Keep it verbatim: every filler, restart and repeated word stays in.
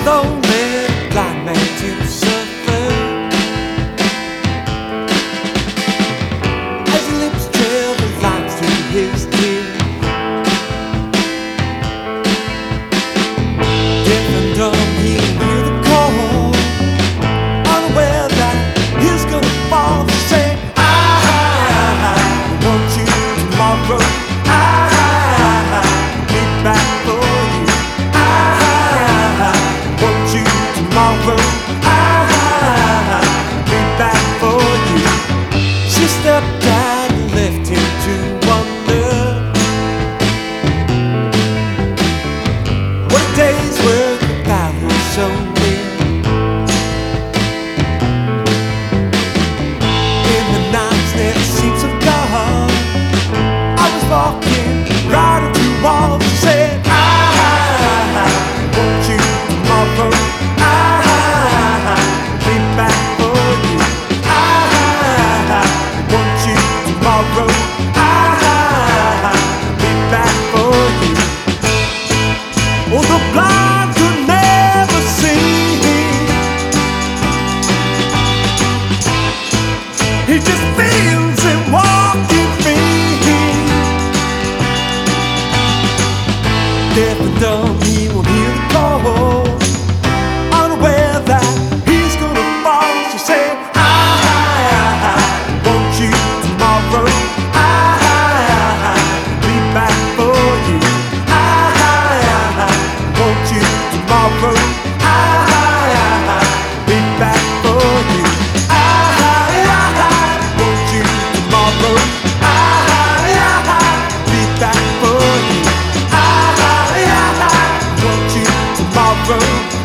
lonely blind man to suffer as his lips trail the lines through his tears. Deaf and dumb, he'll hear the call, unaware that he's gonna fall. To say, I want you tomorrow. I'll be back for you. I want you tomorrow. I'll be back for you. She stepped out and left him to wonder what a day's work without her so near. In the nights never seemed so dark, I was walking right into walls and said, I want you tomorrow. I'll be back for you. I want you tomorrow. I'll be back for you. Oh, the blind could never see. He just feels it walking free. Deaf and dumb, he won't hear the call, unaware that he's gonna fall. She said, I want you tomorrow. I'll be back for you. I want you tomorrow. I'll be back for you. I want you tomorrow. I'll be back for you. I want you tomorrow.